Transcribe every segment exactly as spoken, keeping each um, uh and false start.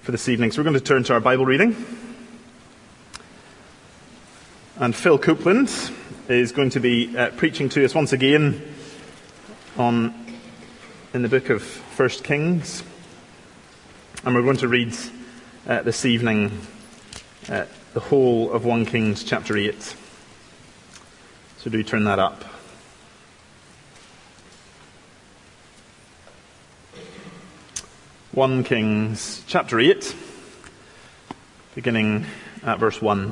for this evening. So we're going to turn to our Bible reading. And Phil Copeland is going to be uh, preaching to us once again on in the book of First Kings. And we're going to read uh, this evening uh, the whole of First Kings chapter eight. So do turn that up. First Kings chapter eight, beginning at verse one.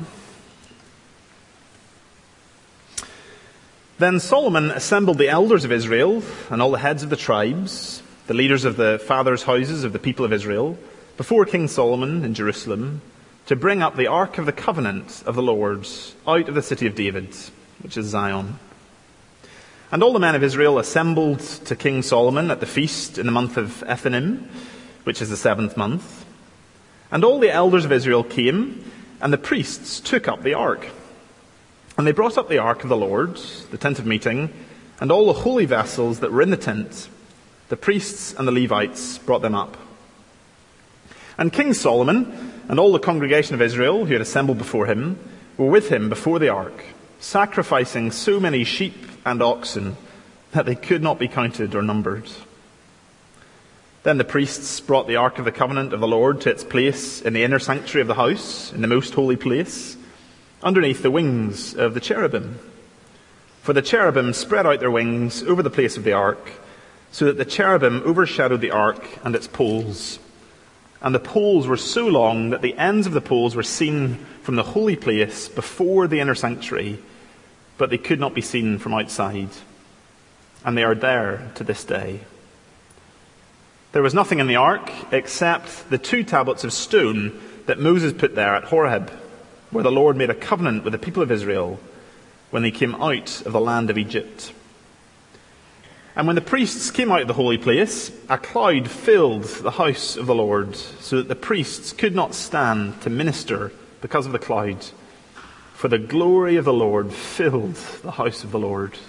Then Solomon assembled the elders of Israel and all the heads of the tribes, the leaders of the fathers' houses of the people of Israel, before King Solomon in Jerusalem, to bring up the ark of the covenant of the Lord out of the city of David, which is Zion. And all the men of Israel assembled to King Solomon at the feast in the month of Ethanim, which is the seventh month. And all the elders of Israel came, and the priests took up the ark. And they brought up the ark of the Lord, the tent of meeting, and all the holy vessels that were in the tent. The priests and the Levites brought them up. And King Solomon and all the congregation of Israel who had assembled before him were with him before the ark, sacrificing so many sheep and oxen that they could not be counted or numbered. Then the priests brought the ark of the covenant of the Lord to its place in the inner sanctuary of the house, in the most holy place, underneath the wings of the cherubim. For the cherubim spread out their wings over the place of the ark, so that the cherubim overshadowed the ark and its poles. And the poles were so long that the ends of the poles were seen from the holy place before the inner sanctuary, but they could not be seen from outside. And they are there to this day. There was nothing in the ark except the two tablets of stone that Moses put there at Horeb, where the Lord made a covenant with the people of Israel when they came out of the land of Egypt. And when the priests came out of the holy place, a cloud filled the house of the Lord, so that the priests could not stand to minister because of the cloud, for the glory of the Lord filled the house of the Lord.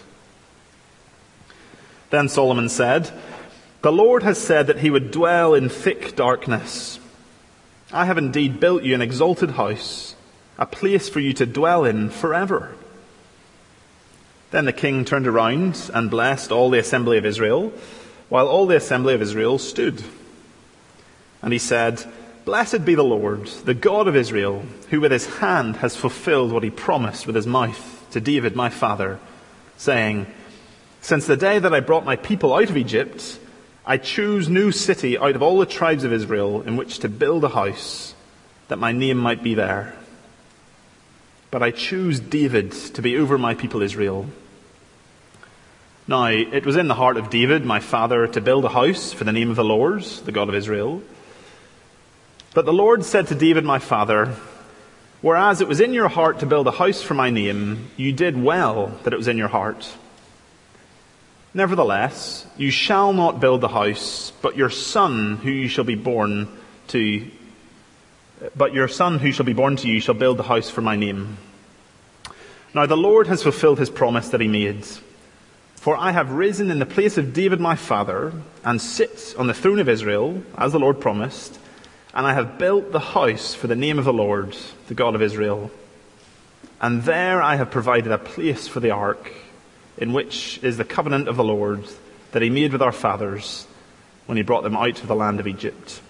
Then Solomon said, "The Lord has said that he would dwell in thick darkness. I have indeed built you an exalted house, a place for you to dwell in forever." Then the king turned around and blessed all the assembly of Israel, while all the assembly of Israel stood. And he said, "Blessed be the Lord, the God of Israel, who with his hand has fulfilled what he promised with his mouth to David my father, saying, 'Since the day that I brought my people out of Egypt, I chose no city out of all the tribes of Israel in which to build a house, that my name might be there. But I chose David to be over my people Israel.' Now it was in the heart of David, my father, to build a house for the name of the Lord, the God of Israel. But the Lord said to David my father, 'Whereas it was in your heart to build a house for my name, you did well that it was in your heart. Nevertheless, you shall not build the house, but your son who you shall be born to But your son who shall be born to you shall build the house for my name.' Now the Lord has fulfilled his promise that he made. For I have risen in the place of David my father, and sit on the throne of Israel, as the Lord promised, and I have built the house for the name of the Lord, the God of Israel. And there I have provided a place for the ark, in which is the covenant of the Lord that he made with our fathers when he brought them out of the land of Egypt."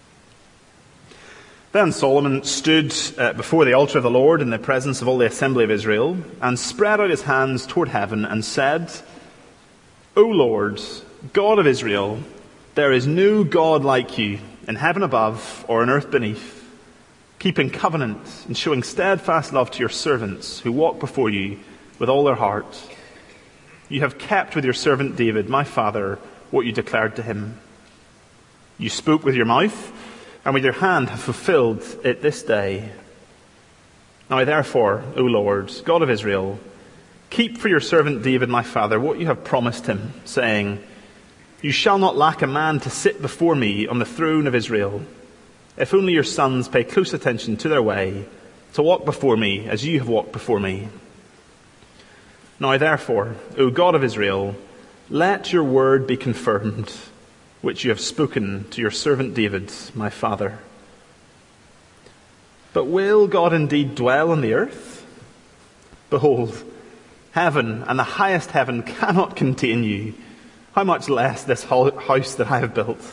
Then Solomon stood uh, before the altar of the Lord in the presence of all the assembly of Israel, and spread out his hands toward heaven and said, "O Lord, God of Israel, there is no God like you in heaven above or on earth beneath, keeping covenant and showing steadfast love to your servants who walk before you with all their heart. You have kept with your servant David, my father, what you declared to him. You spoke with your mouth, and with your hand have fulfilled it this day. Now therefore, O Lord, God of Israel, keep for your servant David my father what you have promised him, saying, 'You shall not lack a man to sit before me on the throne of Israel, if only your sons pay close attention to their way, to walk before me as you have walked before me. Now therefore, O God of Israel, let your word be confirmed, which you have spoken to your servant David, my father. But will God indeed dwell on the earth? Behold, heaven and the highest heaven cannot contain you. How much less this house that I have built?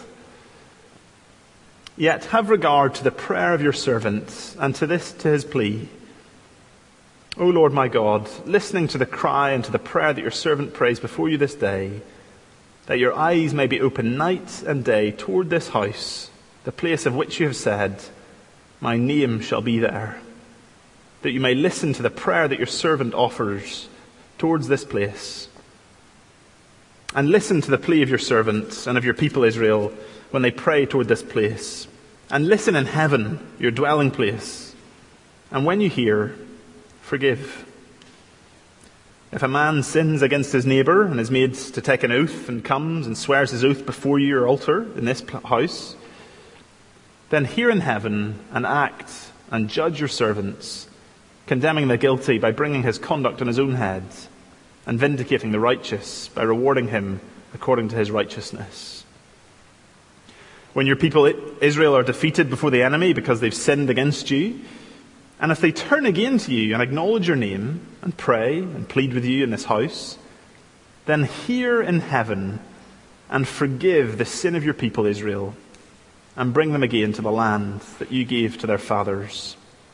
Yet have regard to the prayer of your servant, and to this, to his plea. O Lord my God, listening to the cry and to the prayer that your servant prays before you this day, that your eyes may be open night and day toward this house, the place of which you have said, my name shall be there, that you may listen to the prayer that your servant offers towards this place. And listen to the plea of your servants and of your people Israel when they pray toward this place. And listen in heaven, your dwelling place. And when you hear, forgive. If a man sins against his neighbour and is made to take an oath and comes and swears his oath before your altar in this house, then hear in heaven and act and judge your servants, condemning the guilty by bringing his conduct on his own head, and vindicating the righteous by rewarding him according to his righteousness. When your people Israel are defeated before the enemy because they've sinned against you, and if they turn again to you and acknowledge your name and pray and plead with you in this house, then hear in heaven and forgive the sin of your people Israel, and bring them again to the land that you gave to their fathers.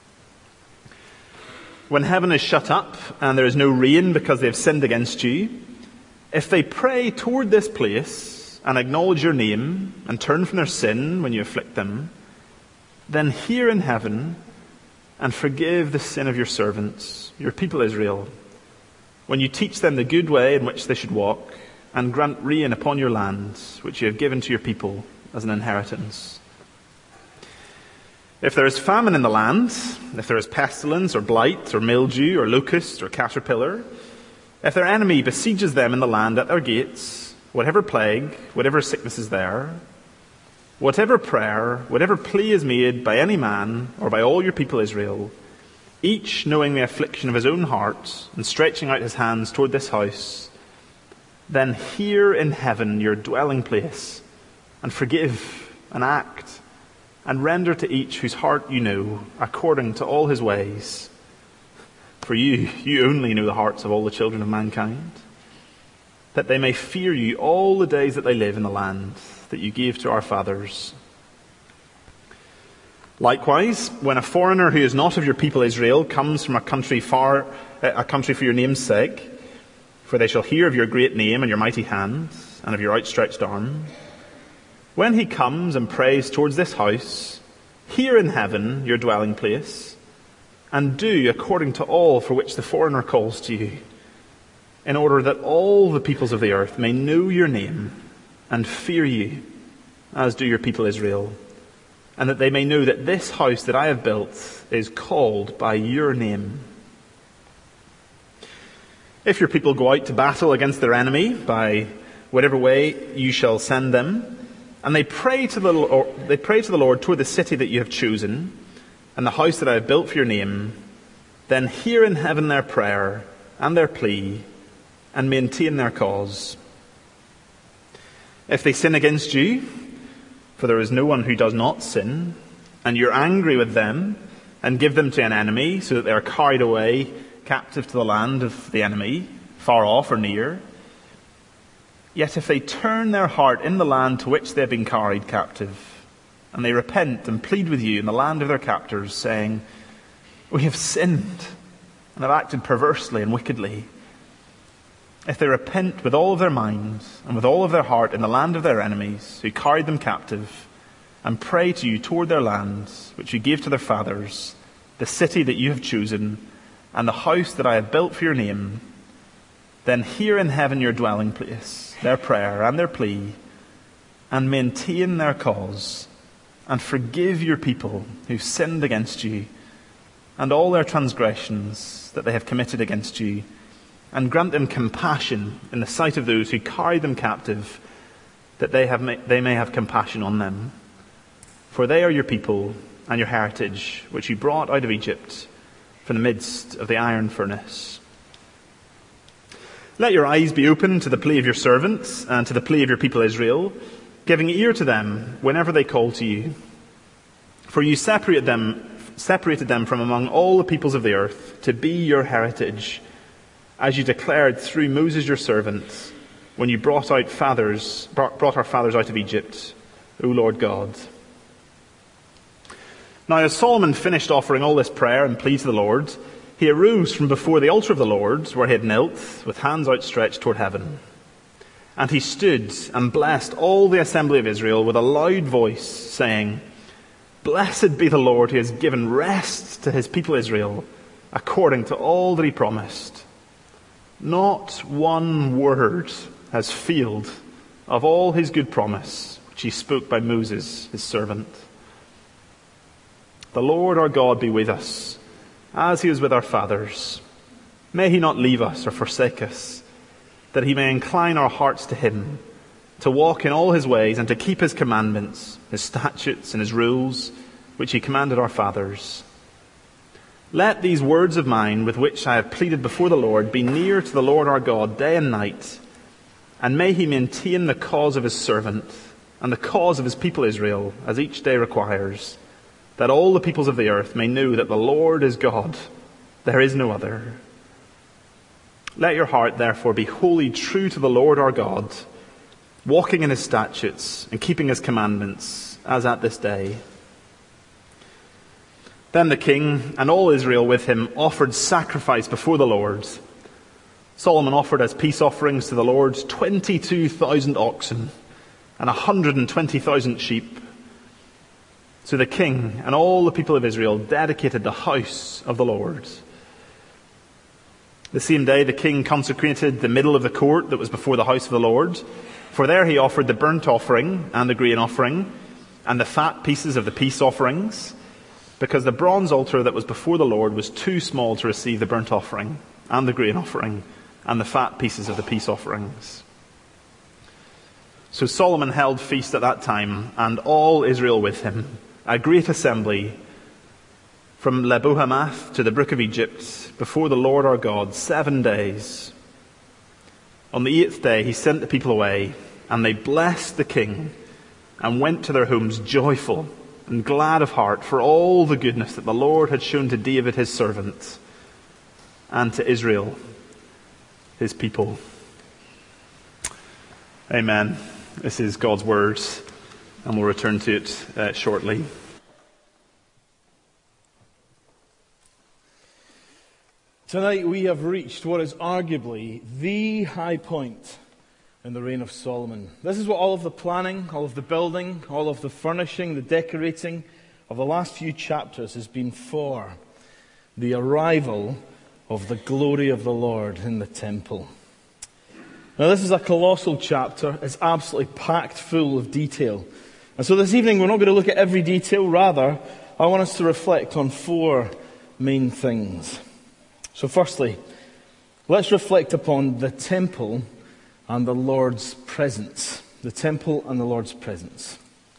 When heaven is shut up and there is no rain because they have sinned against you, if they pray toward this place and acknowledge your name and turn from their sin when you afflict them, then hear in heaven and forgive the sin of your servants, your people Israel, when you teach them the good way in which they should walk, and grant rain upon your land, which you have given to your people as an inheritance. If there is famine in the land, if there is pestilence or blight or mildew or locust or caterpillar, if their enemy besieges them in the land at their gates, whatever plague, whatever sickness is there, whatever prayer, whatever plea is made by any man or by all your people Israel, each knowing the affliction of his own heart and stretching out his hands toward this house, then hear in heaven your dwelling place, and forgive and act, and render to each whose heart you know, according to all his ways. For you, you only know the hearts of all the children of mankind, that they may fear you all the days that they live in the land that you gave to our fathers. Likewise, when a foreigner who is not of your people Israel comes from a country far, a country for your name's sake, for they shall hear of your great name and your mighty hand and of your outstretched arm, when he comes and prays towards this house, hear in heaven your dwelling place, and do according to all for which the foreigner calls to you, in order that all the peoples of the earth may know your name and fear you, as do your people Israel, and that they may know that this house that I have built is called by your name. If your people go out to battle against their enemy by whatever way you shall send them, and they pray to the Lord, they pray to the Lord toward the city that you have chosen, and the house that I have built for your name, then hear in heaven their prayer and their plea, and maintain their cause. If they sin against you, for there is no one who does not sin, and you're angry with them, and give them to an enemy, so that they are carried away captive to the land of the enemy, far off or near, yet if they turn their heart in the land to which they have been carried captive, and they repent and plead with you in the land of their captors, saying, we have sinned and have acted perversely and wickedly, if they repent with all of their mind and with all of their heart in the land of their enemies, who carried them captive, and pray to you toward their land, which you gave to their fathers, the city that you have chosen, and the house that I have built for your name, then hear in heaven your dwelling place, their prayer and their plea, and maintain their cause, and forgive your people who've sinned against you, and all their transgressions that they have committed against you, and grant them compassion in the sight of those who carry them captive, that they, have ma- they may have compassion on them. For they are your people and your heritage, which you brought out of Egypt from the midst of the iron furnace. Let your eyes be open to the plea of your servants and to the plea of your people Israel, giving ear to them whenever they call to you. For you separate them separated them from among all the peoples of the earth to be your heritage, as you declared through Moses your servant, when you brought out fathers, brought our fathers out of Egypt, O Lord God. Now as Solomon finished offering all this prayer and plea to the Lord, he arose from before the altar of the Lord, where he had knelt, with hands outstretched toward heaven. And he stood and blessed all the assembly of Israel with a loud voice, saying, Blessed be the Lord who has given rest to his people Israel, according to all that he promised. Not one word has failed of all his good promise, which he spoke by Moses, his servant. The Lord our God be with us, as he was with our fathers. May he not leave us or forsake us, that he may incline our hearts to him, to walk in all his ways and to keep his commandments, his statutes and his rules, which he commanded our fathers. Let these words of mine, with which I have pleaded before the Lord, be near to the Lord our God day and night, and may he maintain the cause of his servant and the cause of his people Israel, as each day requires, that all the peoples of the earth may know that the Lord is God, there is no other. Let your heart, therefore, be wholly true to the Lord our God, walking in his statutes and keeping his commandments, as at this day. Then the king and all Israel with him offered sacrifice before the Lord. Solomon offered as peace offerings to the Lord twenty-two thousand oxen and one hundred twenty thousand sheep. So the king and all the people of Israel dedicated the house of the Lord. The same day the king consecrated the middle of the court that was before the house of the Lord, for there he offered the burnt offering and the grain offering and the fat pieces of the peace offerings, because the bronze altar that was before the Lord was too small to receive the burnt offering and the grain offering and the fat pieces of the peace offerings. So Solomon held feast at that time, and all Israel with him, a great assembly, from Lebo-Hamath to the brook of Egypt, before the Lord our God, seven days. On the eighth day he sent the people away, and they blessed the king, and went to their homes joyful and glad of heart for all the goodness that the Lord had shown to David his servant, and to Israel his people. Amen. This is God's word, and we'll return to it uh, shortly. Tonight we have reached what is arguably the high point in the reign of Solomon. This is what all of the planning, all of the building, all of the furnishing, the decorating of the last few chapters has been for: the arrival of the glory of the Lord in the temple. Now this is a colossal chapter. It's absolutely packed full of detail. And so this evening we're not going to look at every detail. Rather, I want us to reflect on four main things. So firstly, let's reflect upon the temple and the Lord's presence. The temple and the Lord's presence.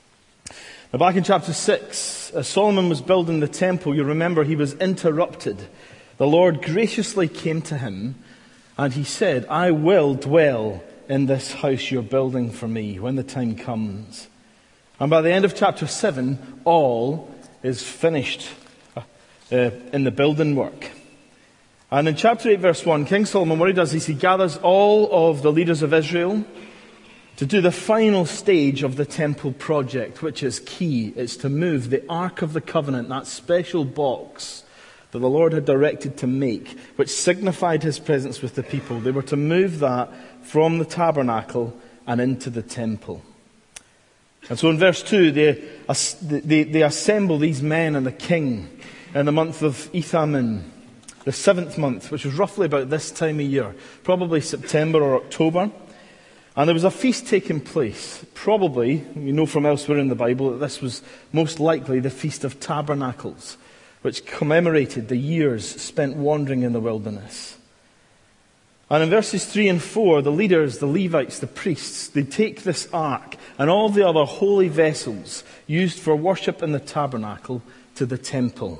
Now back in chapter six, as Solomon was building the temple, you remember he was interrupted. The Lord graciously came to him and he said, I will dwell in this house you're building for me when the time comes. And by the end of chapter seven, all is finished uh, in the building work. And in chapter eight, verse one, King Solomon, what he does is he gathers all of the leaders of Israel to do the final stage of the temple project, which is key. It's to move the Ark of the Covenant, that special box that the Lord had directed to make, which signified his presence with the people. They were to move that from the tabernacle and into the temple. And so in verse two, they, they, they assemble these men and the king in the month of Ethanim, the seventh month, which was roughly about this time of year, probably September or October. And there was a feast taking place. Probably, we know from elsewhere in the Bible, that this was most likely the Feast of Tabernacles, which commemorated the years spent wandering in the wilderness. And in verses three and four, the leaders, the Levites, the priests, they take this ark and all the other holy vessels used for worship in the tabernacle to the temple.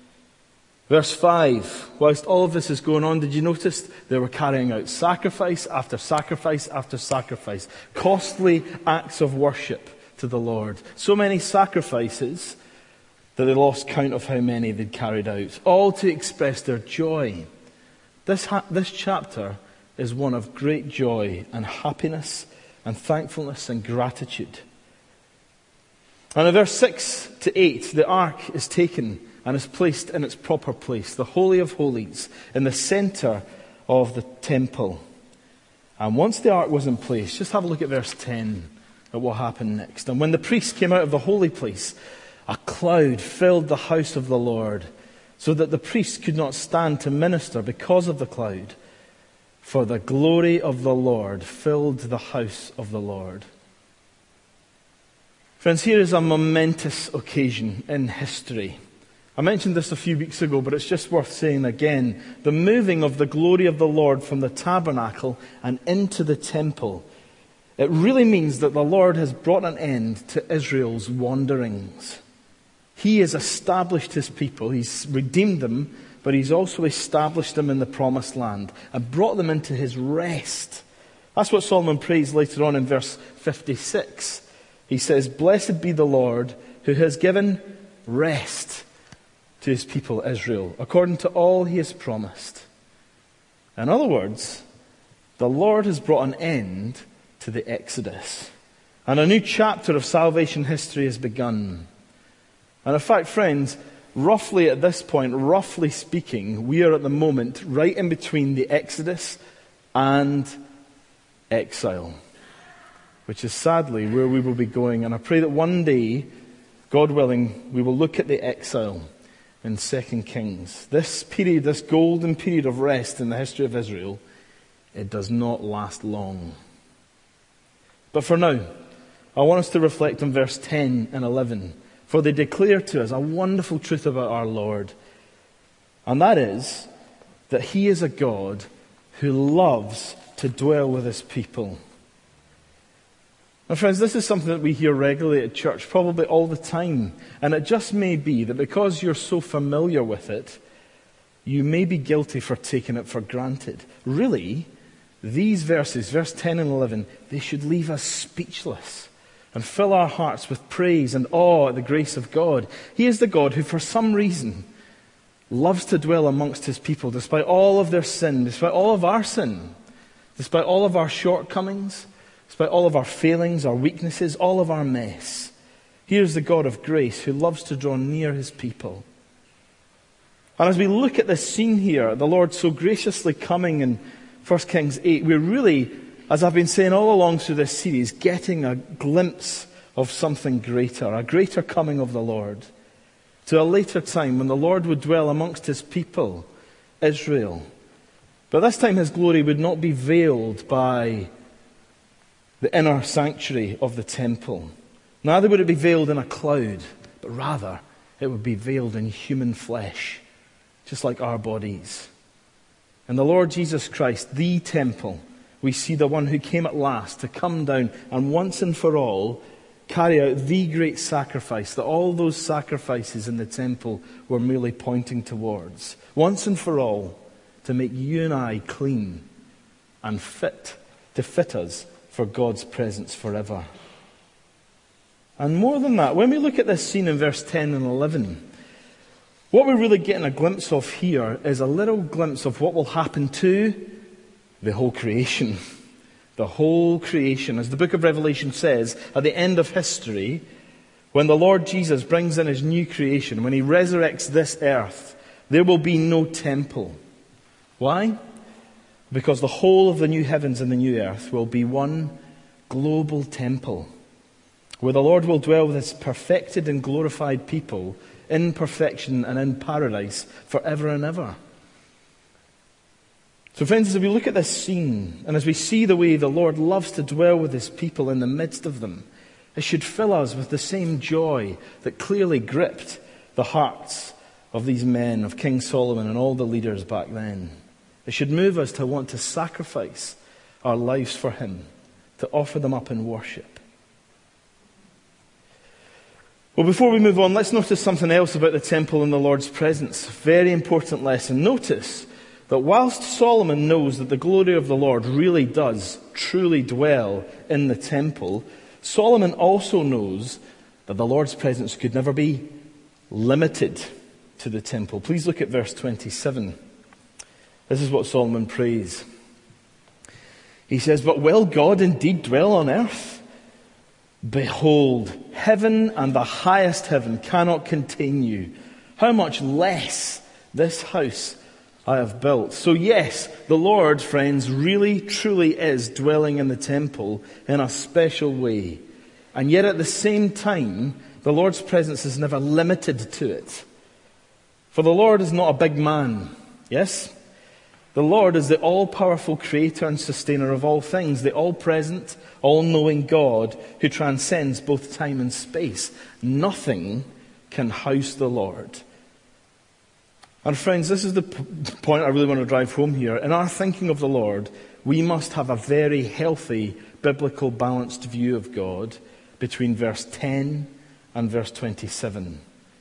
Verse five, whilst all of this is going on, did you notice they were carrying out sacrifice after sacrifice after sacrifice, costly acts of worship to the Lord. So many sacrifices that they lost count of how many they'd carried out, all to express their joy. This, ha- this chapter is one of great joy and happiness and thankfulness and gratitude. And in verse six to eight, the ark is taken and is placed in its proper place, the Holy of Holies, in the center of the temple. And once the ark was in place, just have a look at verse ten, at what happened next. And when the priests came out of the holy place, a cloud filled the house of the Lord, so that the priests could not stand to minister because of the cloud. For the glory of the Lord filled the house of the Lord. Friends, here is a momentous occasion in history. I mentioned this a few weeks ago, but it's just worth saying again. The moving of the glory of the Lord from the tabernacle and into the temple. It really means that the Lord has brought an end to Israel's wanderings. He has established his people. He's redeemed them, but he's also established them in the promised land and brought them into his rest. That's what Solomon prays later on in verse fifty-six. He says, "Blessed be the Lord who has given rest to his people Israel, according to all he has promised." In other words, the Lord has brought an end to the Exodus, and a new chapter of salvation history has begun. And in fact, friends, roughly at this point, roughly speaking, we are at the moment right in between the Exodus and exile, which is sadly where we will be going. And I pray that one day, God willing, we will look at the exile in Second Kings. This period, this golden period of rest in the history of Israel, it does not last long. But for now, I want us to reflect on verse ten and eleven. For they declare to us a wonderful truth about our Lord. And that is that he is a God who loves to dwell with his people. Now friends, this is something that we hear regularly at church, probably all the time. And it just may be that because you're so familiar with it, you may be guilty for taking it for granted. Really, these verses, verse ten and eleven, they should leave us speechless and fill our hearts with praise and awe at the grace of God. He is the God who, for some reason, loves to dwell amongst his people, despite all of their sin, despite all of our sin, despite all of our shortcomings, despite all of our failings, our weaknesses, all of our mess. Here's the God of grace who loves to draw near his people. And as we look at this scene here, the Lord so graciously coming in First Kings eight, we're really, as I've been saying all along through this series, getting a glimpse of something greater, a greater coming of the Lord, to a later time when the Lord would dwell amongst his people, Israel. But this time his glory would not be veiled by the inner sanctuary of the temple. Neither would it be veiled in a cloud, but rather it would be veiled in human flesh, just like our bodies. And the Lord Jesus Christ, the temple, we see the one who came at last to come down and once and for all carry out the great sacrifice that all those sacrifices in the temple were merely pointing towards. Once and for all, to make you and I clean and fit, to fit us for God's presence forever. And more than that, when we look at this scene in verse ten and eleven, what we're really getting a glimpse of here is a little glimpse of what will happen to the whole creation. The whole creation. As the book of Revelation says, at the end of history, when the Lord Jesus brings in his new creation, when he resurrects this earth, there will be no temple. Why? Because the whole of the new heavens and the new earth will be one global temple, where the Lord will dwell with his perfected and glorified people in perfection and in paradise forever and ever. So friends, as we look at this scene, and as we see the way the Lord loves to dwell with his people in the midst of them, it should fill us with the same joy that clearly gripped the hearts of these men, of King Solomon and all the leaders back then. It should move us to want to sacrifice our lives for him, to offer them up in worship. Well, before we move on, let's notice something else about the temple and the Lord's presence. Very important lesson. Notice that whilst Solomon knows that the glory of the Lord really does truly dwell in the temple, Solomon also knows that the Lord's presence could never be limited to the temple. Please look at verse twenty-seven. This is what Solomon prays. He says, "But will God indeed dwell on earth? Behold, heaven and the highest heaven cannot contain you. How much less this house I have built." So yes, the Lord, friends, really truly is dwelling in the temple in a special way. And yet at the same time, the Lord's presence is never limited to it. For the Lord is not a big man, yes? The Lord is the all-powerful creator and sustainer of all things, the all-present, all-knowing God who transcends both time and space. Nothing can house the Lord. And friends, this is the p- point I really want to drive home here. In our thinking of the Lord, we must have a very healthy, biblical, balanced view of God between verse ten and verse twenty-seven.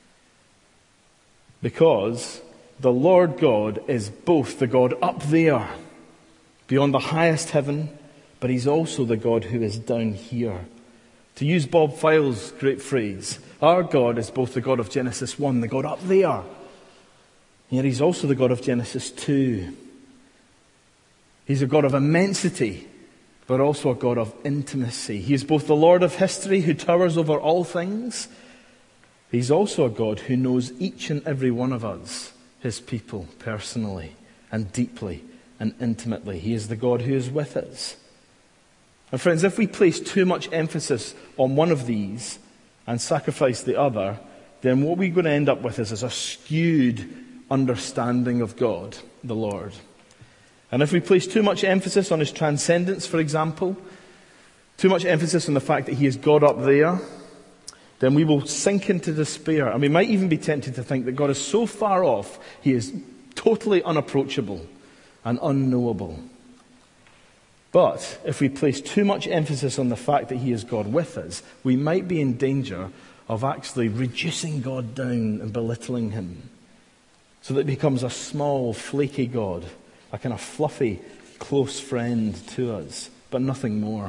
Because the Lord God is both the God up there, beyond the highest heaven, but he's also the God who is down here. To use Bob File's great phrase, our God is both the God of Genesis one, the God up there, yet he's also the God of Genesis two. He's a God of immensity, but also a God of intimacy. He is both the Lord of history who towers over all things. He's also a God who knows each and every one of us, his people, personally and deeply and intimately. He is the God who is with us. And friends, if we place too much emphasis on one of these and sacrifice the other, then what we're going to end up with is, is a skewed understanding of God, the Lord. And if we place too much emphasis on his transcendence, for example, too much emphasis on the fact that he is God up there, then we will sink into despair. And we might even be tempted to think that God is so far off, he is totally unapproachable and unknowable. But if we place too much emphasis on the fact that he is God with us, we might be in danger of actually reducing God down and belittling him, so that he becomes a small, flaky God, a kind of fluffy, close friend to us, but nothing more.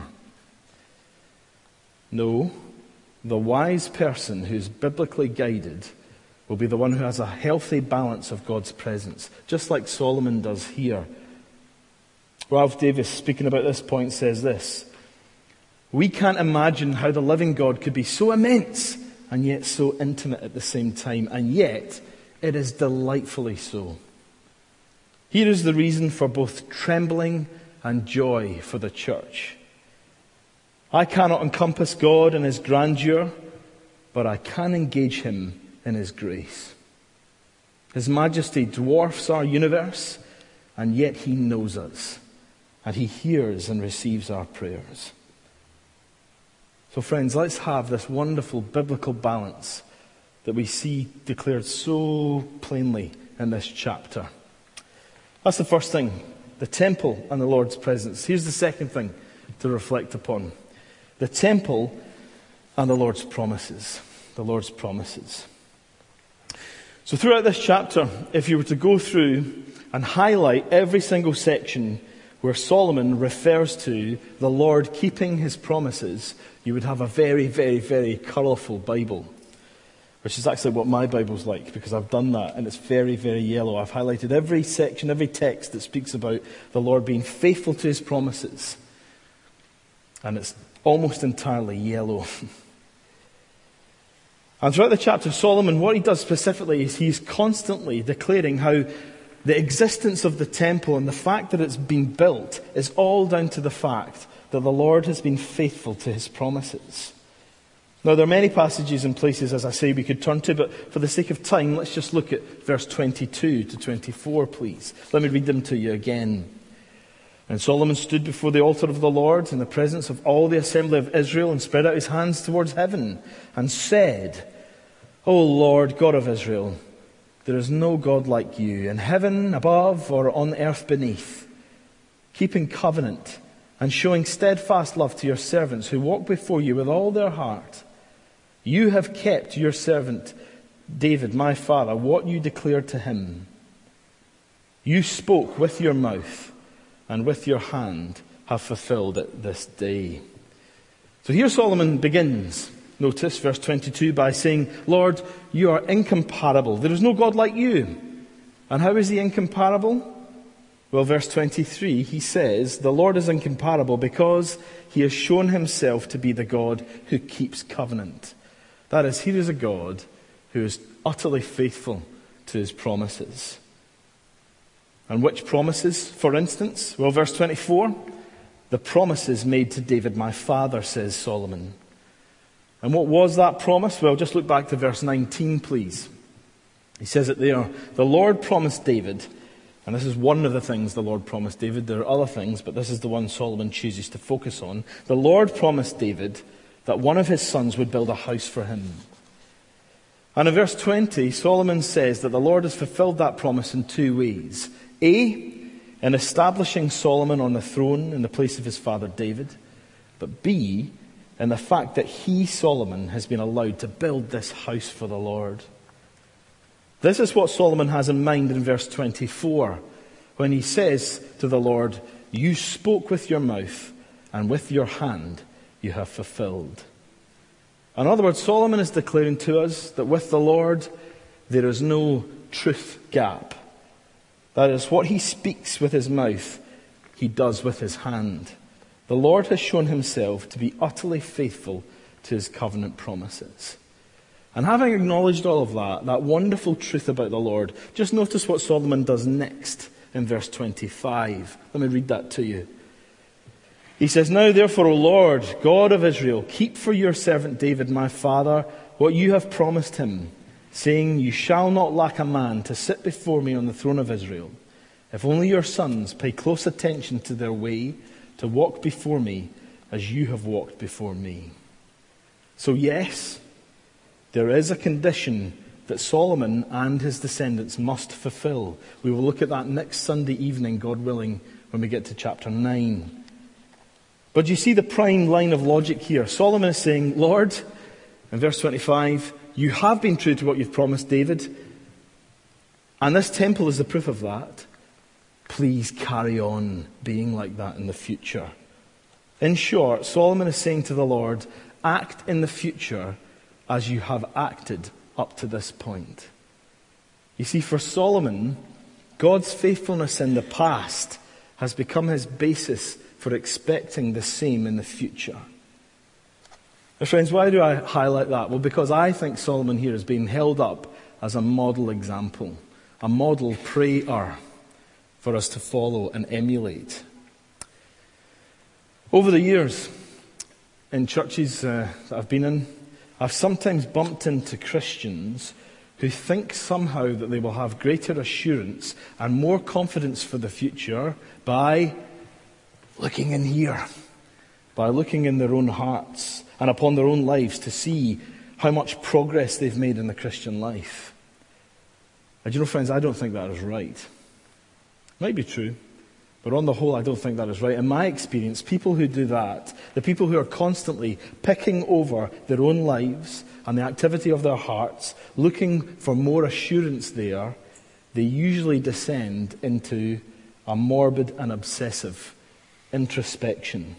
No, the wise person who's biblically guided will be the one who has a healthy balance of God's presence, just like Solomon does here. Ralph Davis, speaking about this point, says this: "We can't imagine how the living God could be so immense and yet so intimate at the same time, and yet it is delightfully so." Here is the reason for both trembling and joy for the church. I cannot encompass God in his grandeur, but I can engage him in his grace. His majesty dwarfs our universe, and yet he knows us, and he hears and receives our prayers. So friends, let's have this wonderful biblical balance that we see declared so plainly in this chapter. That's the first thing, the temple and the Lord's presence. Here's the second thing to reflect upon. The temple and the Lord's promises. The Lord's promises. So throughout this chapter, if you were to go through and highlight every single section where Solomon refers to the Lord keeping his promises, you would have a very, very, very colourful Bible. Which is actually what my Bible's like, because I've done that and it's very, very yellow. I've highlighted every section, every text that speaks about the Lord being faithful to his promises. And it's almost entirely yellow. And throughout the chapter, Solomon, what he does specifically is he's constantly declaring how the existence of the temple and the fact that it's been built is all down to the fact that the Lord has been faithful to his promises. Now, there are many passages and places, as I say, we could turn to, but for the sake of time, let's just look at verse twenty-two to twenty-four, please. Let me read them to you again. "And Solomon stood before the altar of the Lord in the presence of all the assembly of Israel and spread out his hands towards heaven and said, O Lord, God of Israel, there is no God like you in heaven above or on earth beneath, keeping covenant and showing steadfast love to your servants who walk before you with all their heart. You have kept your servant David, my father, what you declared to him. You spoke with your mouth and with your hand have fulfilled it this day." So here Solomon begins notice, verse twenty-two, by saying, Lord, you are incomparable. There is no God like you. And how is he incomparable? Well, verse twenty-three, he says, the Lord is incomparable because he has shown himself to be the God who keeps covenant. That is, he is a God who is utterly faithful to his promises. And which promises, for instance? Well, verse twenty-four, the promises made to David my father, says Solomon. And what was that promise? Well, just look back to verse nineteen, please. He says it there. The Lord promised David, and this is one of the things the Lord promised David. There are other things, but this is the one Solomon chooses to focus on. The Lord promised David that one of his sons would build a house for him. And in verse twenty, Solomon says that the Lord has fulfilled that promise in two ways. A, in establishing Solomon on the throne in the place of his father David. But B, in the fact that he, Solomon, has been allowed to build this house for the Lord. This is what Solomon has in mind in verse twenty-four, when he says to the Lord, you spoke with your mouth, and with your hand you have fulfilled. In other words, Solomon is declaring to us that with the Lord there is no truth gap. That is, what he speaks with his mouth, he does with his hand. The Lord has shown himself to be utterly faithful to his covenant promises. And having acknowledged all of that, that wonderful truth about the Lord, just notice what Solomon does next in verse twenty-five. Let me read that to you. He says, now therefore, O Lord, God of Israel, keep for your servant David, my father, what you have promised him, saying, you shall not lack a man to sit before me on the throne of Israel. If only your sons pay close attention to their way, to walk before me as you have walked before me. So yes, there is a condition that Solomon and his descendants must fulfill. We will look at that next Sunday evening, God willing, when we get to chapter nine. But you see the prime line of logic here. Solomon is saying, Lord, in verse twenty-five, you have been true to what you've promised David, and this temple is the proof of that. Please carry on being like that in the future. In short, Solomon is saying to the Lord, act in the future as you have acted up to this point. You see, for Solomon, God's faithfulness in the past has become his basis for expecting the same in the future. Now, friends, why do I highlight that? Well, because I think Solomon here is being held up as a model example, a model prayer for us to follow and emulate. Over the years, in churches uh, that I've been in, I've sometimes bumped into Christians who think somehow that they will have greater assurance and more confidence for the future by looking in here, by looking in their own hearts and upon their own lives to see how much progress they've made in the Christian life. And you know, friends, I don't think that is right. Might be true, but on the whole, I don't think that is right. In my experience, people who do that, the people who are constantly picking over their own lives and the activity of their hearts, looking for more assurance there, they usually descend into a morbid and obsessive introspection.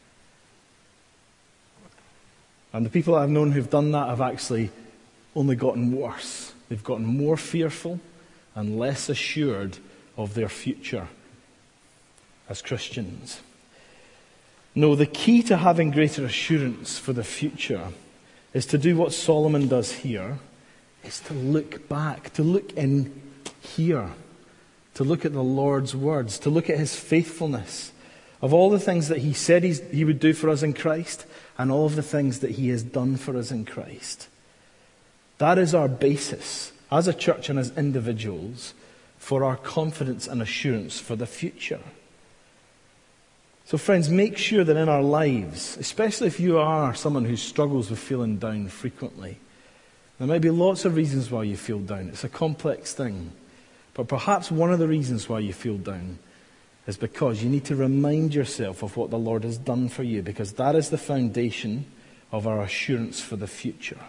And the people I've known who've done that have actually only gotten worse. They've gotten more fearful and less assured of their future as Christians. No, the key to having greater assurance for the future is to do what Solomon does here, is to look back, to look in here, to look at the Lord's words, to look at his faithfulness, of all the things that he said he's, he would do for us in Christ, and all of the things that he has done for us in Christ. That is our basis, as a church and as individuals, for our confidence and assurance for the future. So friends, make sure that in our lives, especially if you are someone who struggles with feeling down frequently, there may be lots of reasons why you feel down. It's a complex thing. But perhaps one of the reasons why you feel down is because you need to remind yourself of what the Lord has done for you, because that is the foundation of our assurance for the future.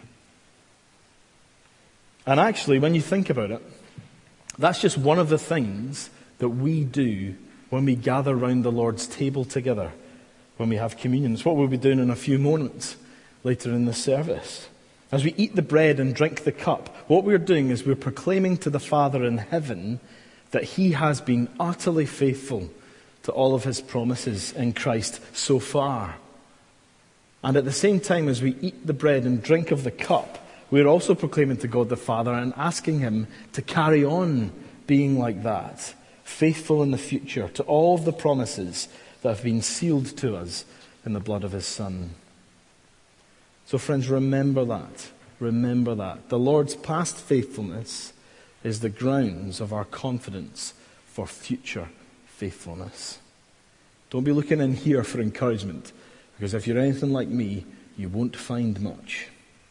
And actually, when you think about it, that's just one of the things that we do when we gather round the Lord's table together, when we have communion. It's what we'll be doing in a few moments. later in the service. As we eat the bread and drink the cup, what we're doing is we're proclaiming to the Father in heaven that he has been utterly faithful to all of his promises in Christ so far. And at the same time as we eat the bread and drink of the cup, we're also proclaiming to God the Father and asking him to carry on being like that, faithful in the future to all of the promises that have been sealed to us in the blood of his Son. So friends, remember that. Remember that. The Lord's past faithfulness is the grounds of our confidence for future faithfulness. Don't be looking in here for encouragement, because if you're anything like me, you won't find much.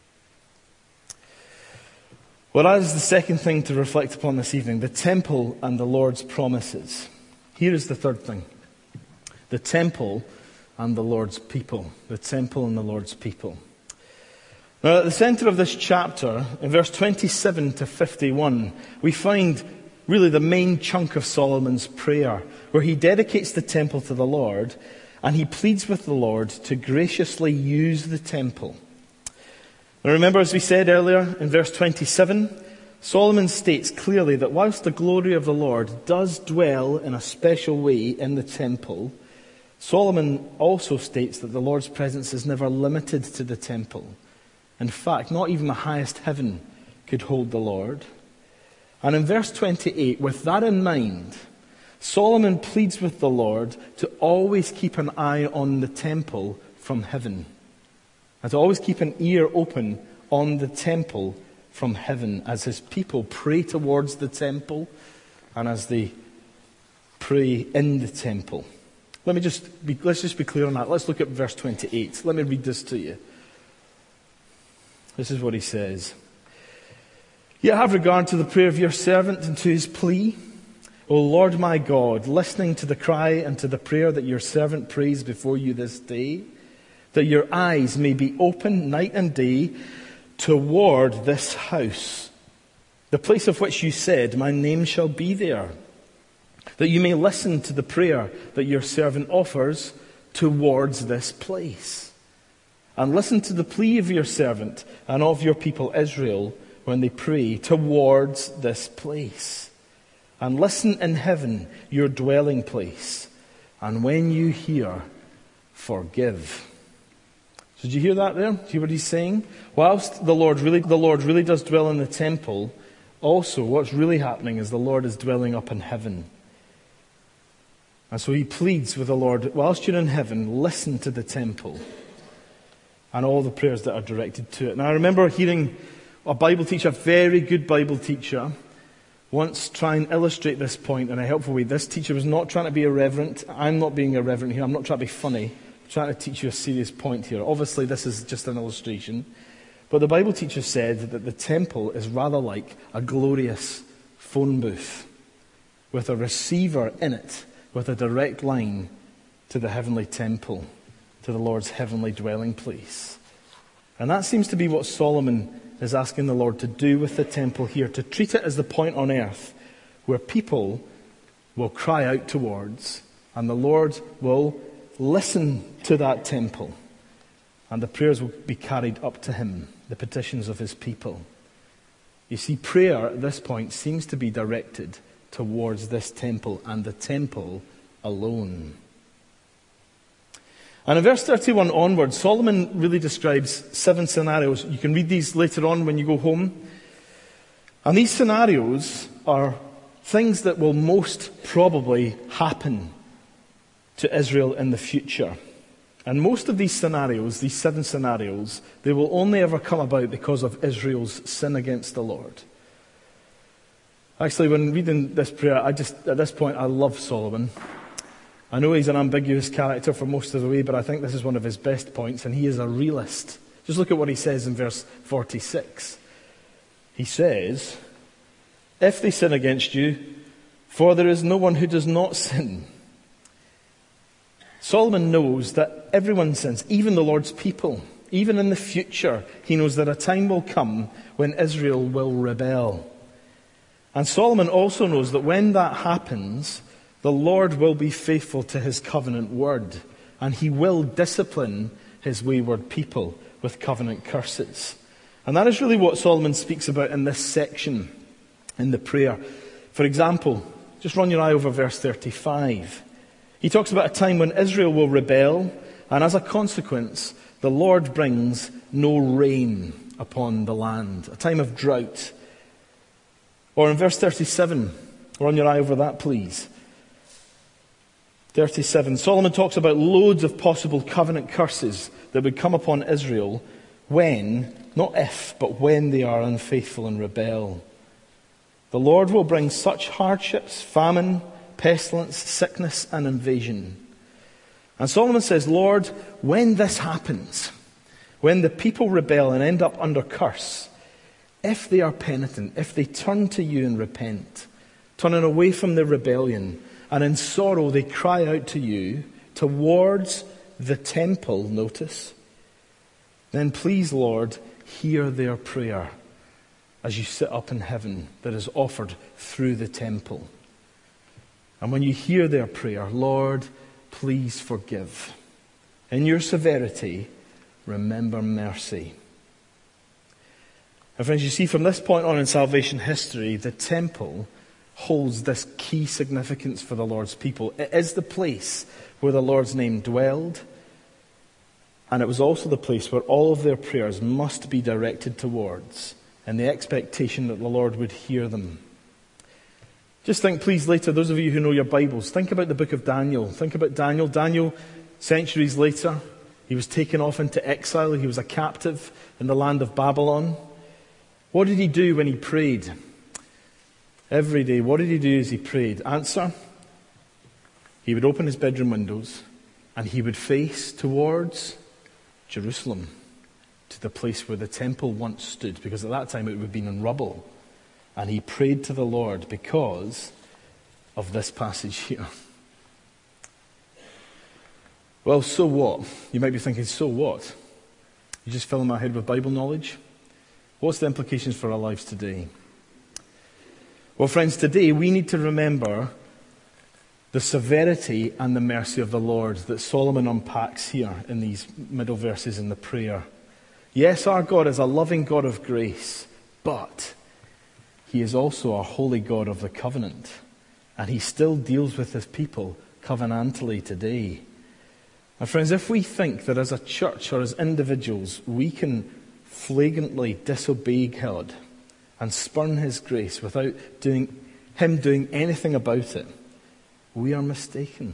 Well, that is the second thing to reflect upon this evening, the temple and the Lord's promises. Here is the third thing. The temple and the Lord's people. The temple and the Lord's people. Now, at the center of this chapter, in verse twenty-seven to fifty-one, we find really the main chunk of Solomon's prayer, where he dedicates the temple to the Lord, and he pleads with the Lord to graciously use the temple. Now remember, as we said earlier, in verse twenty-seven, Solomon states clearly that whilst the glory of the Lord does dwell in a special way in the temple, Solomon also states that the Lord's presence is never limited to the temple. In fact, not even the highest heaven could hold the Lord. And in verse twenty-eight, with that in mind, Solomon pleads with the Lord to always keep an eye on the temple from heaven. And to always keep an ear open on the temple from heaven as his people pray towards the temple and as they pray in the temple. Let me just be, let's just be clear on that. Let's look at verse twenty-eight. Let me read this to you. This is what he says. Yet have regard to the prayer of your servant and to his plea. O Lord my God, listening to the cry and to the prayer that your servant prays before you this day, that your eyes may be open night and day toward this house, the place of which you said, my name shall be there, that you may listen to the prayer that your servant offers towards this place. And listen to the plea of your servant and of your people Israel when they pray towards this place. And listen in heaven, your dwelling place. And when you hear, forgive. So did you hear that there? See what he's saying? Whilst the Lord really, the Lord really does dwell in the temple, also what's really happening is the Lord is dwelling up in heaven. And so he pleads with the Lord, whilst you're in heaven, listen to the temple and all the prayers that are directed to it. Now I remember hearing a Bible teacher, a very good Bible teacher, once try and illustrate this point in a helpful way. This teacher was not trying to be irreverent. I'm not being irreverent here. I'm not trying to be funny. I'm trying to teach you a serious point here. Obviously, this is just an illustration. But the Bible teacher said that the temple is rather like a glorious phone booth with a receiver in it, with a direct line to the heavenly temple, to the Lord's heavenly dwelling place. And that seems to be what Solomon is asking the Lord to do with the temple here, to treat it as the point on earth where people will cry out towards, and the Lord will listen to that temple, and the prayers will be carried up to him, the petitions of his people. You see, prayer at this point seems to be directed towards this temple and the temple alone. And in verse thirty-one onward, Solomon really describes seven scenarios. You can read these later on when you go home. And these scenarios are things that will most probably happen to Israel in the future. And most of these scenarios, these seven scenarios, they will only ever come about because of Israel's sin against the Lord. Actually, when reading this prayer, I just, at this point, I love Solomon. I know he's an ambiguous character for most of the way, but I think this is one of his best points, and he is a realist. Just look at what he says in verse forty-six. He says, if they sin against you, for there is no one who does not sin. Solomon knows that everyone sins, even the Lord's people. Even in the future, he knows that a time will come when Israel will rebel. And Solomon also knows that when that happens, the Lord will be faithful to his covenant word, and he will discipline his wayward people with covenant curses. And that is really what Solomon speaks about in this section in the prayer. For example, just run your eye over verse thirty-five. He talks about a time when Israel will rebel, and as a consequence, the Lord brings no rain upon the land, a time of drought. Or in verse thirty-seven, run your eye over that, please. thirty-seven, Solomon talks about loads of possible covenant curses that would come upon Israel when, not if, but when they are unfaithful and rebel. The Lord will bring such hardships, famine, pestilence, sickness, and invasion. And Solomon says, Lord, when this happens, when the people rebel and end up under curse, if they are penitent, if they turn to you and repent, turning away from their rebellion, and in sorrow they cry out to you towards the temple, notice, then please, Lord, hear their prayer as you sit up in heaven that is offered through the temple. And when you hear their prayer, Lord, please forgive. In your severity, remember mercy. And friends, you see from this point on in salvation history, the temple holds this key significance for the Lord's people. It is the place where the Lord's name dwelled, and it was also the place where all of their prayers must be directed towards, in the expectation that the Lord would hear them. Just think, please, later, those of you who know your Bibles, think about the book of Daniel. Think about Daniel. Daniel, centuries later, he was taken off into exile. He was a captive in the land of Babylon. What did he do when he prayed? Every day, what did he do as he prayed? Answer, he would open his bedroom windows and he would face towards Jerusalem, to the place where the temple once stood, because at that time it would have been in rubble. And he prayed to the Lord because of this passage here. Well, so what? You might be thinking, so what? You just filling my head with Bible knowledge? What's the implications for our lives today? Well, friends, today we need to remember the severity and the mercy of the Lord that Solomon unpacks here in these middle verses in the prayer. Yes, our God is a loving God of grace, but He is also a holy God of the covenant, and He still deals with His people covenantally today. And friends, if we think that as a church or as individuals we can flagrantly disobey God and spurn His grace without doing Him doing anything about it, we are mistaken.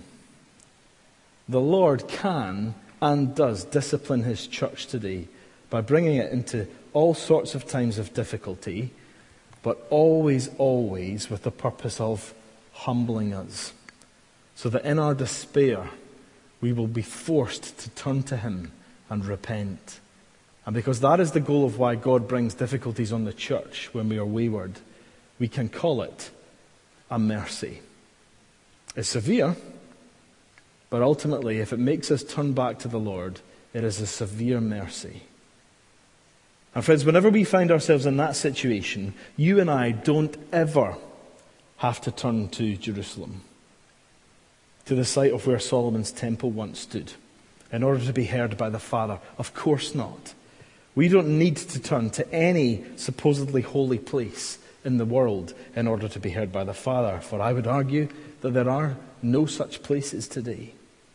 The Lord can and does discipline His church today by bringing it into all sorts of times of difficulty, but always, always with the purpose of humbling us, so that in our despair we will be forced to turn to Him and repent. And because that is the goal of why God brings difficulties on the church when we are wayward, we can call it a mercy. It's severe, but ultimately, if it makes us turn back to the Lord, it is a severe mercy. And friends, whenever we find ourselves in that situation, you and I don't ever have to turn to Jerusalem, to the site of where Solomon's temple once stood, in order to be heard by the Father. Of course not. We don't need to turn to any supposedly holy place in the world in order to be heard by the Father, for I would argue that there are no such places today.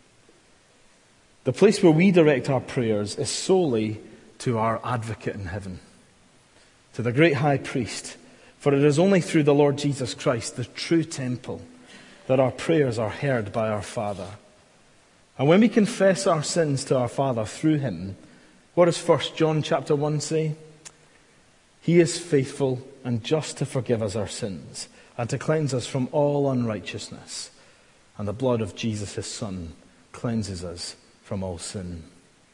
The place where we direct our prayers is solely to our advocate in heaven, to the great high priest, for it is only through the Lord Jesus Christ, the true temple, that our prayers are heard by our Father. And when we confess our sins to our Father through Him, what does First John chapter one say? He is faithful and just to forgive us our sins and to cleanse us from all unrighteousness. And the blood of Jesus, His Son, cleanses us from all sin.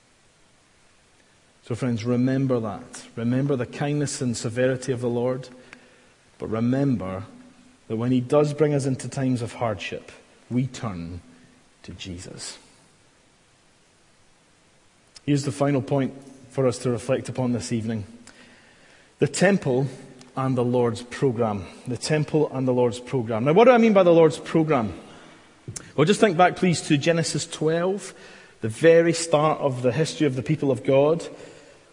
So friends, remember that. Remember the kindness and severity of the Lord. But remember that when He does bring us into times of hardship, we turn to Jesus. Here's the final point for us to reflect upon this evening. The temple and the Lord's program. The temple and the Lord's program. Now, what do I mean by the Lord's program? Well, just think back, please, to Genesis twelve, the very start of the history of the people of God.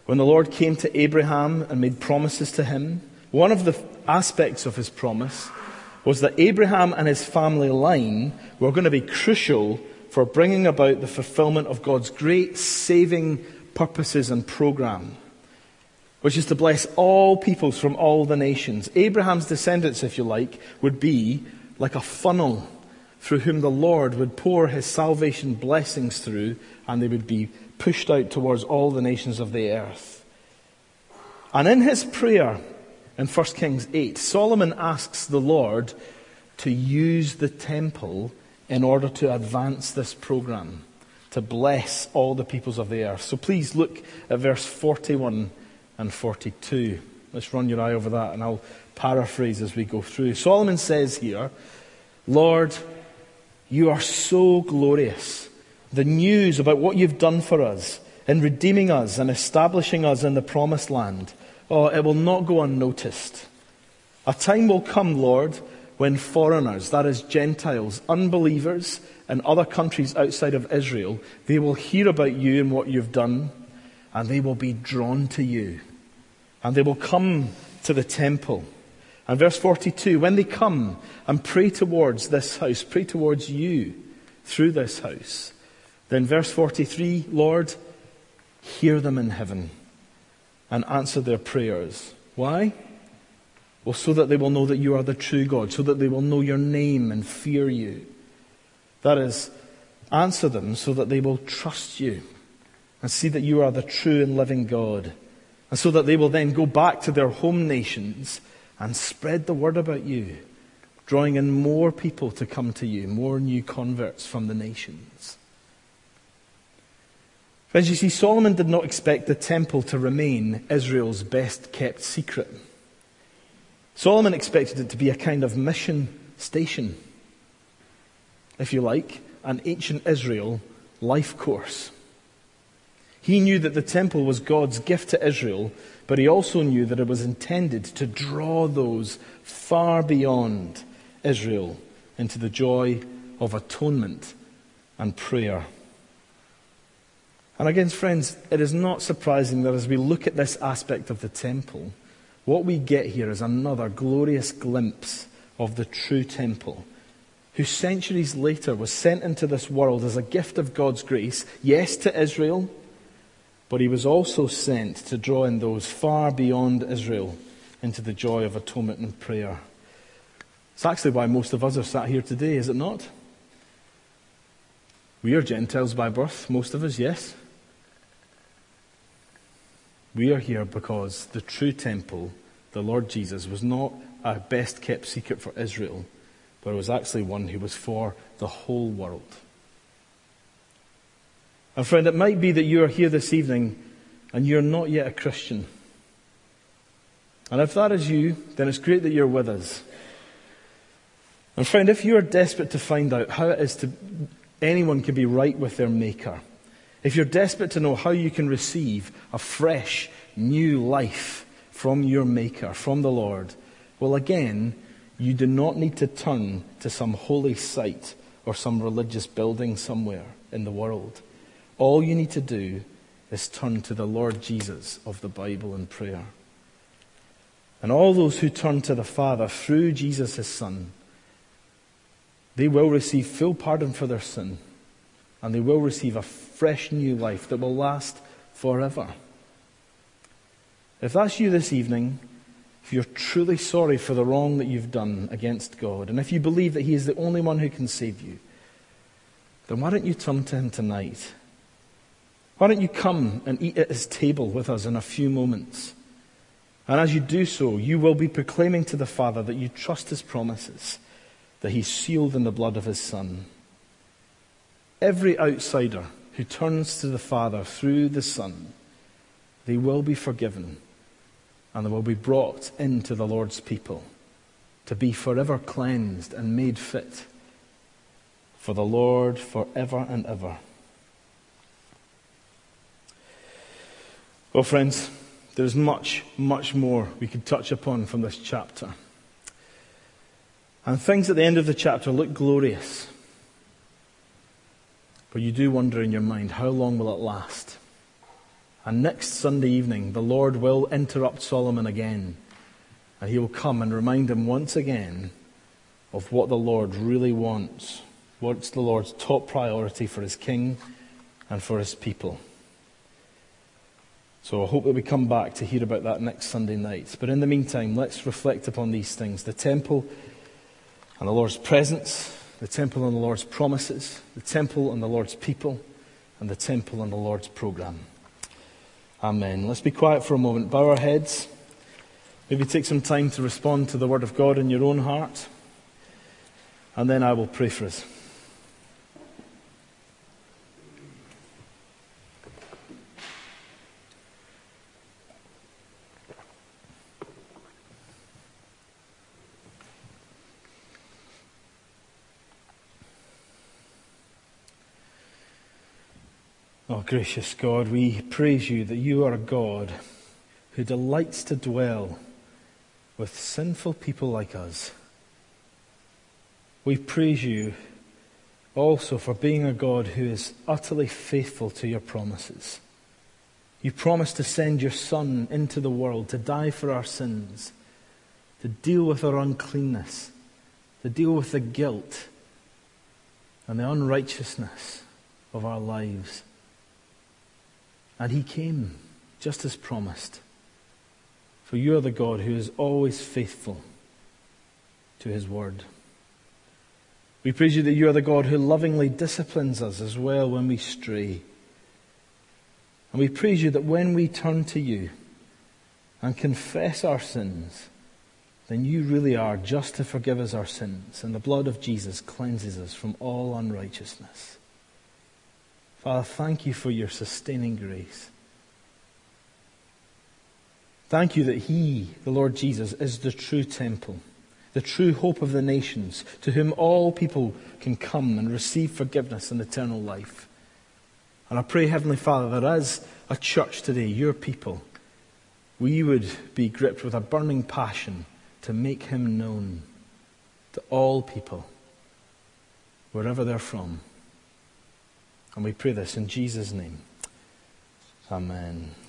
When the Lord came to Abraham and made promises to him, one of the aspects of his promise was that Abraham and his family line were going to be crucial for bringing about the fulfillment of God's great saving purposes and program, which is to bless all peoples from all the nations. Abraham's descendants, if you like, would be like a funnel through whom the Lord would pour his salvation blessings through, and they would be pushed out towards all the nations of the earth. And in his prayer in First Kings eight, Solomon asks the Lord to use the temple in order to advance this program, to bless all the peoples of the earth. So please look at verse forty-one and forty-two. Let's run your eye over that, and I'll paraphrase as we go through. Solomon says here, Lord, you are so glorious. The news about what you've done for us in redeeming us and establishing us in the promised land, oh, it will not go unnoticed. A time will come, Lord, when foreigners, that is Gentiles, unbelievers in other countries outside of Israel, they will hear about you and what you've done, and they will be drawn to you. And they will come to the temple. And verse forty-two, when they come and pray towards this house, pray towards you through this house, then verse forty-three, Lord, hear them in heaven and answer their prayers. Why? Well, so that they will know that you are the true God, so that they will know your name and fear you. That is, answer them so that they will trust you and see that you are the true and living God, and so that they will then go back to their home nations and spread the word about you, drawing in more people to come to you, more new converts from the nations. Friends, you see, Solomon did not expect the temple to remain Israel's best kept secret. Solomon expected it to be a kind of mission station, if you like, an ancient Israel life course. He knew that the temple was God's gift to Israel, but he also knew that it was intended to draw those far beyond Israel into the joy of atonement and prayer. And again, friends, it is not surprising that as we look at this aspect of the temple, what we get here is another glorious glimpse of the true temple, who centuries later was sent into this world as a gift of God's grace, yes, to Israel, but he was also sent to draw in those far beyond Israel into the joy of atonement and prayer. It's actually why most of us are sat here today, is it not? We are Gentiles by birth, most of us, yes. We are here because the true temple, the Lord Jesus, was not a best kept secret for Israel, but it was actually one who was for the whole world. And friend, it might be that you are here this evening and you're not yet a Christian. And if that is you, then it's great that you're with us. And friend, if you are desperate to find out how it is to anyone can be right with their Maker, if you're desperate to know how you can receive a fresh, new life from your Maker, from the Lord, well, again, you do not need to turn to some holy site or some religious building somewhere in the world. All you need to do is turn to the Lord Jesus of the Bible in prayer. And all those who turn to the Father through Jesus, his Son, they will receive full pardon for their sin, and they will receive a fresh new life that will last forever. If that's you this evening, if you're truly sorry for the wrong that you've done against God, and if you believe that he is the only one who can save you, then why don't you turn to him tonight? Why don't you come and eat at his table with us in a few moments? And as you do so, you will be proclaiming to the Father that you trust his promises, that he's sealed in the blood of his Son. Every outsider who turns to the Father through the Son, they will be forgiven and they will be brought into the Lord's people to be forever cleansed and made fit for the Lord forever and ever. Well, friends, there's much, much more we could touch upon from this chapter. And things at the end of the chapter look glorious. But you do wonder in your mind, how long will it last? And next Sunday evening, the Lord will interrupt Solomon again. And he will come and remind him once again of what the Lord really wants. What's the Lord's top priority for his king and for his people. So I hope that we come back to hear about that next Sunday night. But in the meantime, let's reflect upon these things. The temple and the Lord's presence, the temple and the Lord's promises, the temple and the Lord's people, and the temple and the Lord's program. Amen. Let's be quiet for a moment. Bow our heads. Maybe take some time to respond to the word of God in your own heart. And then I will pray for us. Oh, gracious God, we praise you that you are a God who delights to dwell with sinful people like us. We praise you also for being a God who is utterly faithful to your promises. You promised to send your Son into the world to die for our sins, to deal with our uncleanness, to deal with the guilt and the unrighteousness of our lives. And he came just as promised. For you are the God who is always faithful to his word. We praise you that you are the God who lovingly disciplines us as well when we stray. And we praise you that when we turn to you and confess our sins, then you really are just to forgive us our sins, and the blood of Jesus cleanses us from all unrighteousness. Father, thank you for your sustaining grace. Thank you that he, the Lord Jesus, is the true temple, the true hope of the nations, to whom all people can come and receive forgiveness and eternal life. And I pray, Heavenly Father, that as a church today, your people, we would be gripped with a burning passion to make him known to all people, wherever they're from. And we pray this in Jesus' name. Amen.